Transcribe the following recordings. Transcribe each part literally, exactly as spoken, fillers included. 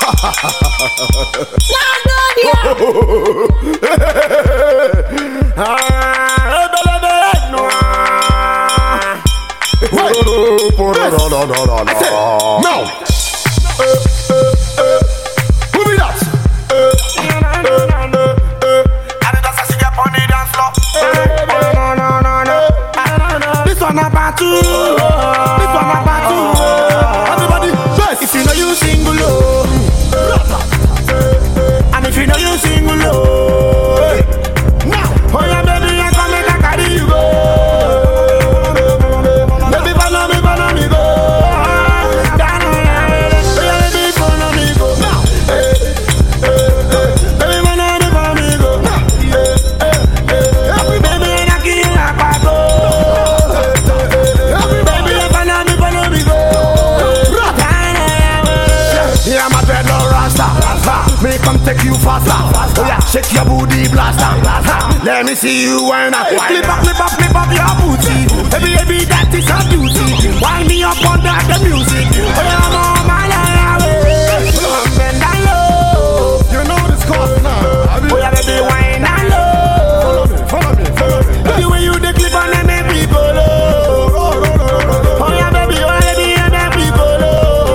Now, who be that? This one about two. This one about two. Everybody, best. If you know you single, oh. And if you know you single, oh. Now, oh yeah, baby, I come and I carry you go. Baby, follow me, follow me go. Baby, follow me go. Now, baby, follow me, follow me go. Baby, I give you a pago. Yeah, my dreadlock rasta. Me come take you faster. Oh yeah, shake your booty blaster. Ha, let me see you when I clip up, clip up, clip up your booty. Baby, baby, that is her beauty. Wind me up under the music. Oh yeah, I'm on my way. Bend down low. You know this course now. Oh yeah, baby, wind down low. Follow me, follow me, follow me. Baby, when you the clip on them, make people low. Oh yeah, baby, oh yeah, baby, and them people low.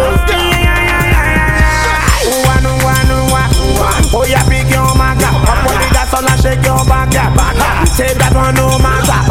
Oh yeah, pick your maga. Up on the dance and shake your back, yeah. Take that one, no matter. I'm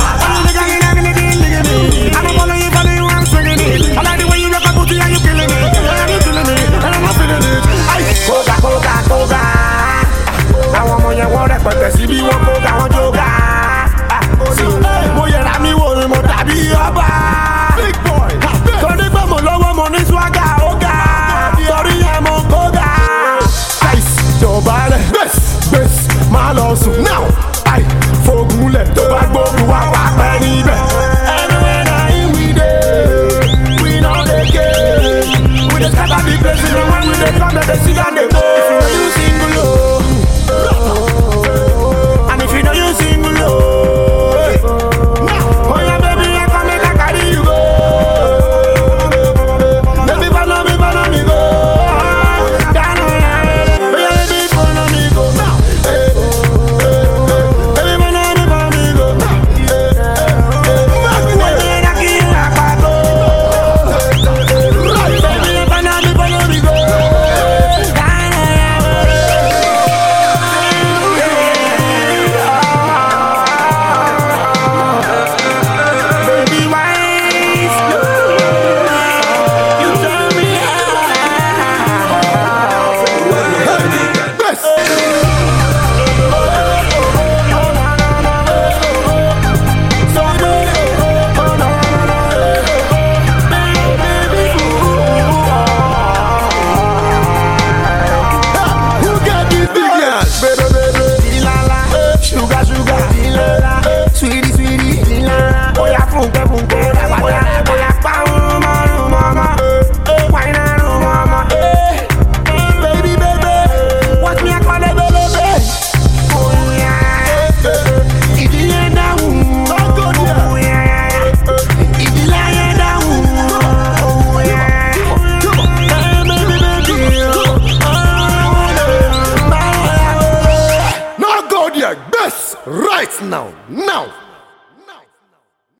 follow you, follow you, I'm swinging it. I like the way you look at booty and you killing it. You killing it, and I'm not feeling it. Koga, koga, koga. I want more, you want that, but the C B won't koga, want yoga. See, boy, you're not me, worry, more tabi, oba. Big boy, don't they come along, money swagger, oga. Sorry, I'm on koga. Bale, best, best, my lawsuit now. I fogule, tobacco, wapa, penny, anywhere I we there, we know they care. We just got to be blessed, and when we they come, they see and they